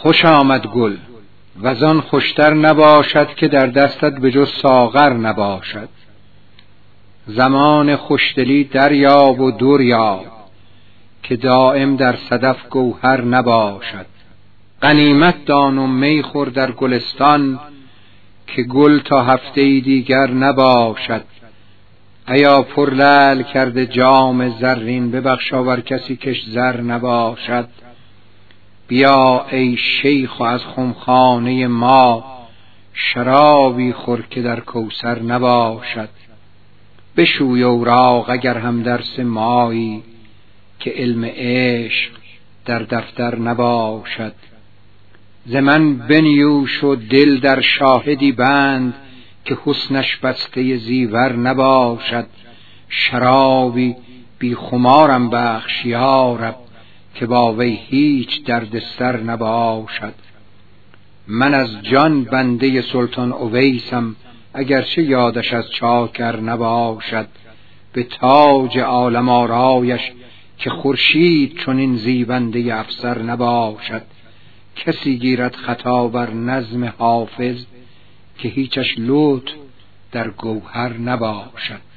خوش آمد گل وزان خوشتر نباشد که در دستت به جز ساغر نباشد. زمان خوشدلی دریاب و دریاب که دائم در صدف گوهر نباشد. غنیمت دان و می خور در گلستان که گل تا هفته دیگر نباشد. ایا پر لعل کرده جام زرین ببخشا ور کسی کش زر نباشد. بیا ای شیخ و از خمخانه ما شرابی خور که در کوثر نباشد. بشوی اوراق اگر هم درس مایی که علم عشق در دفتر نباشد. ز من بنیوش و دل در شاهدی بند که حسنش بسته زیور نباشد. شرابی بی خمارم بخش یا رب که با وی هیچ دردسر نباشد. من از جان بنده سلطان اویسم اگرچه یادش از چاکر نباشد. به تاج عالم آرایش که خورشید چون این زیبنده افسر نباشد. کسی گیرد خطا بر نظم حافظ که هیچش لطف در گوهر نباشد.